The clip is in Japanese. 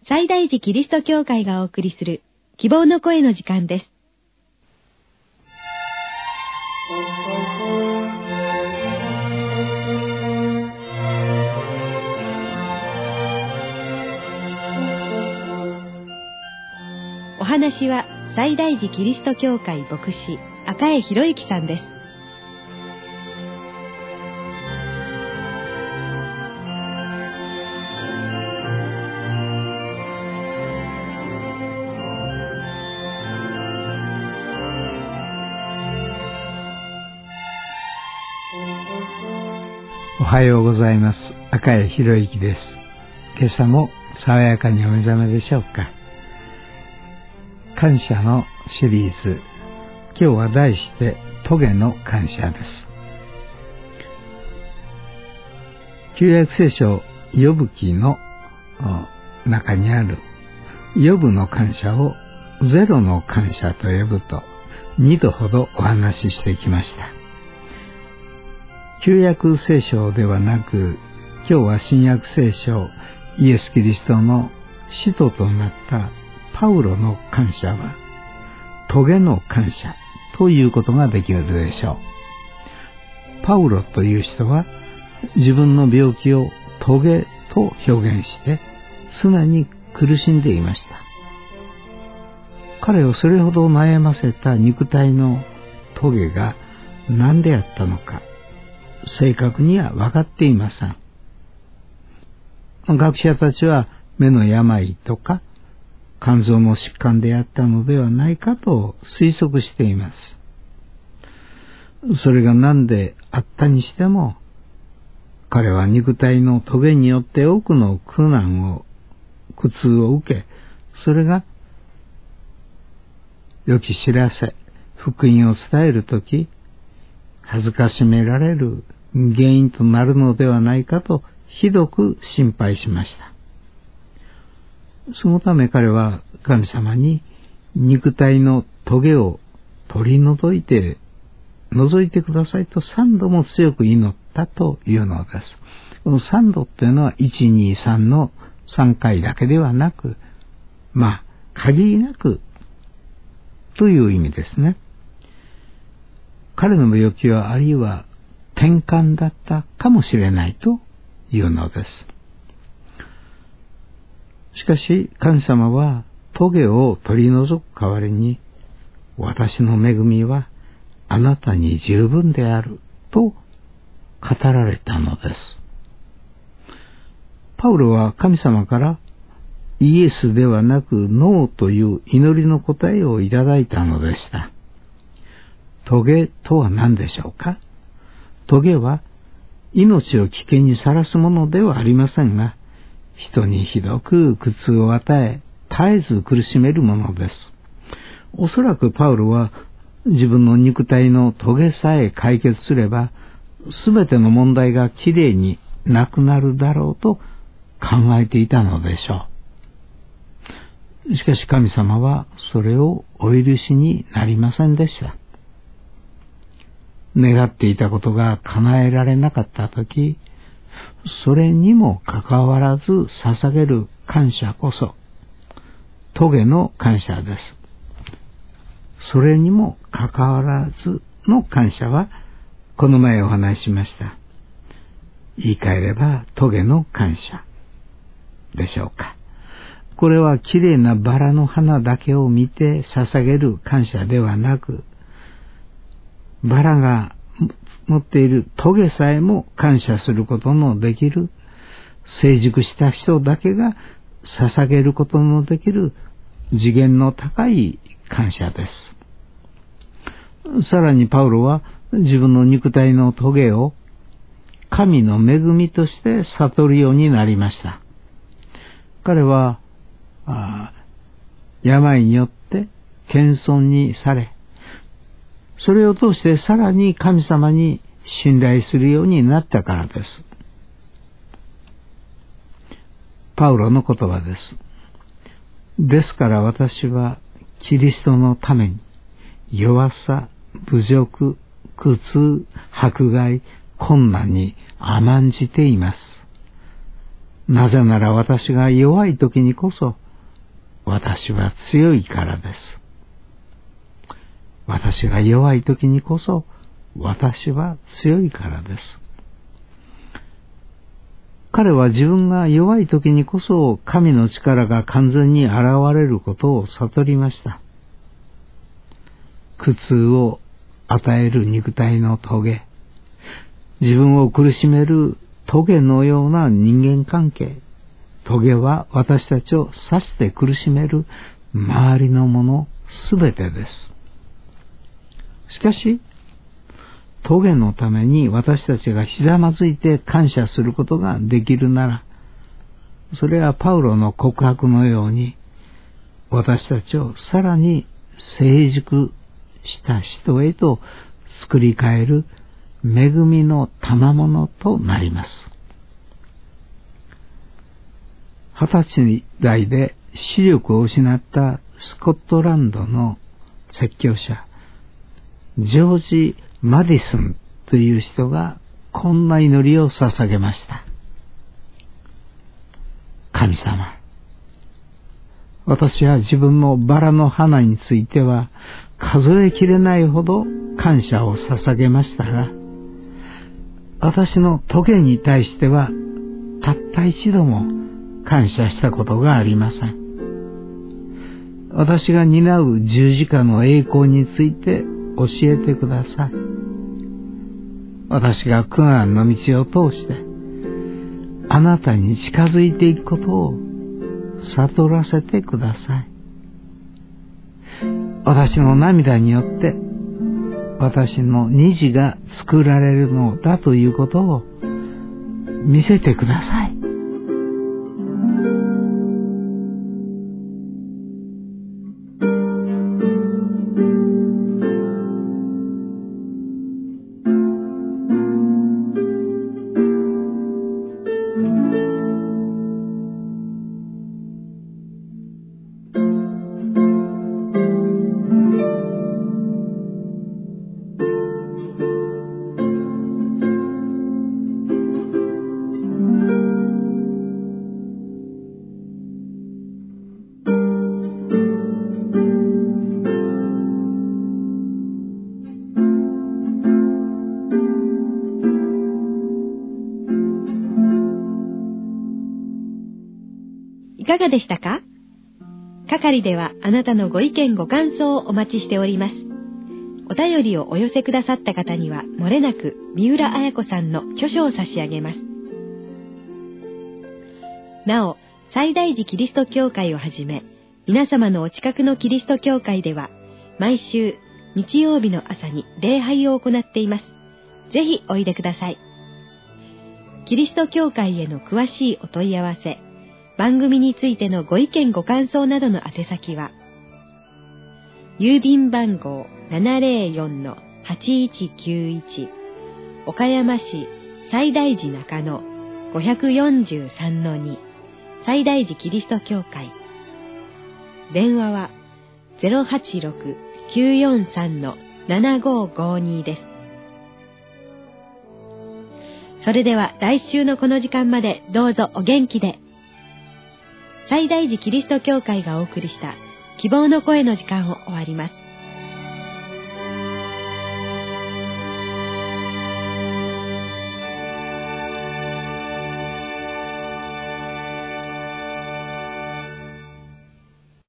西大寺キリスト教会がお送りする希望の声の時間です。お話は西大寺キリスト教会牧師赤江博之さんです。 おはようございます。赤江博之です。今朝も爽やかにお目覚めでしょうか。感謝のシリーズ、今日は題してトゲの感謝です。旧約聖書ヨブ記の中にあるヨブの感謝をゼロの感謝と呼ぶと2度ほどお話ししてきました。旧約聖書ではなく、今日は新約聖書イエス・キリストの使徒となったパウロの感謝はトゲの感謝ということができるでしょう。パウロという人は自分の病気をトゲと表現して常に苦しんでいました。彼をそれほど悩ませた肉体のトゲが何であったのか正確には分かっていません。学者たちは目の病とか肝臓の疾患であったのではないかと推測しています。それが何であったにしても、彼は肉体のトゲによって多くの苦痛を受け、それが良き知らせ、福音を伝えるとき、恥ずかしめられる原因となるのではないかとひどく心配しました。そのため彼は神様に肉体のトゲを取り除いてくださいと3度も強く祈ったというのです。この3度というのは1、2、3の3回だけではなく、限りなくという意味ですね。彼の病気はあるいは転換だったかもしれないというのです。しかし神様はトゲを取り除く代わりに、私の恵みはあなたに十分であると語られたのです。パウロは神様からイエスではなくノーという祈りの答えをいただいたのでした。トゲとは何でしょうか。トゲは命を危険にさらすものではありませんが、人にひどく苦痛を与え、絶えず苦しめるものです。おそらくパウロは自分の肉体のトゲさえ解決すれば、すべての問題がきれいになくなるだろうと考えていたのでしょう。しかし神様はそれをお許しになりませんでした。願っていたことが叶えられなかったとき、それにもかかわらず捧げる感謝こそ、トゲの感謝です。それにもかかわらずの感謝は、この前お話ししました。言い換えればトゲの感謝でしょうか。これはきれいなバラの花だけを見て捧げる感謝ではなく、バラが持っているトゲさえも感謝することのできる、成熟した人だけが捧げることのできる次元の高い感謝です。さらにパウロは自分の肉体のトゲを神の恵みとして悟るようになりました。彼は病によって謙遜にされ、それを通してさらに神様に信頼するようになったからです。パウロの言葉です。ですから私はキリストのために弱さ、侮辱、苦痛、迫害、困難に甘んじています。 なぜなら私が弱い時にこそ、私は強いからです。私が弱い時にこそ、私は強いからです。彼は自分が弱い時にこそ神の力が完全に現れることを悟りました。苦痛を与える肉体の棘、自分を苦しめる棘のような人間関係、棘は私たちを刺して苦しめる周りのものすべてです。しかし、棘のために私たちがひざまずいて感謝することができるなら、それはパウロの告白のように、私たちをさらに成熟した人へと作り変える恵みの賜物となります。20歳代で視力を失ったスコットランドの説教者、ジョージ・マディソンという人がこんな祈りを捧げました。神様、私は自分のバラの花については数えきれないほど感謝を捧げましたが、私の棘に対してはたった一度も感謝したことがありません。私が担う十字架の栄光について教えてください。私が苦難の道を通してあなたに近づいていくことを悟らせてください。私の涙によって私の虹が作られるのだということを見せてください。 いかがでしたか？係ではあなたのご意見ご感想をお待ちしております。お便りをお寄せくださった方にはもれなく三浦綾子さんの著書を差し上げます。なお、西大寺キリスト教会をはじめ、皆様のお近くのキリスト教会では、毎週日曜日の朝に礼拝を行っています。ぜひおいでください。キリスト教会への詳しいお問い合わせ、番組についてのご意見ご感想などの宛先は、郵便番号 704-8191 岡山市西大寺中野 543-2 西大寺キリスト教会。電話は 086-943-7552 です。それでは来週のこの時間までどうぞお元気で。西大寺キリスト教会がお送りした希望の声の時間を終わります。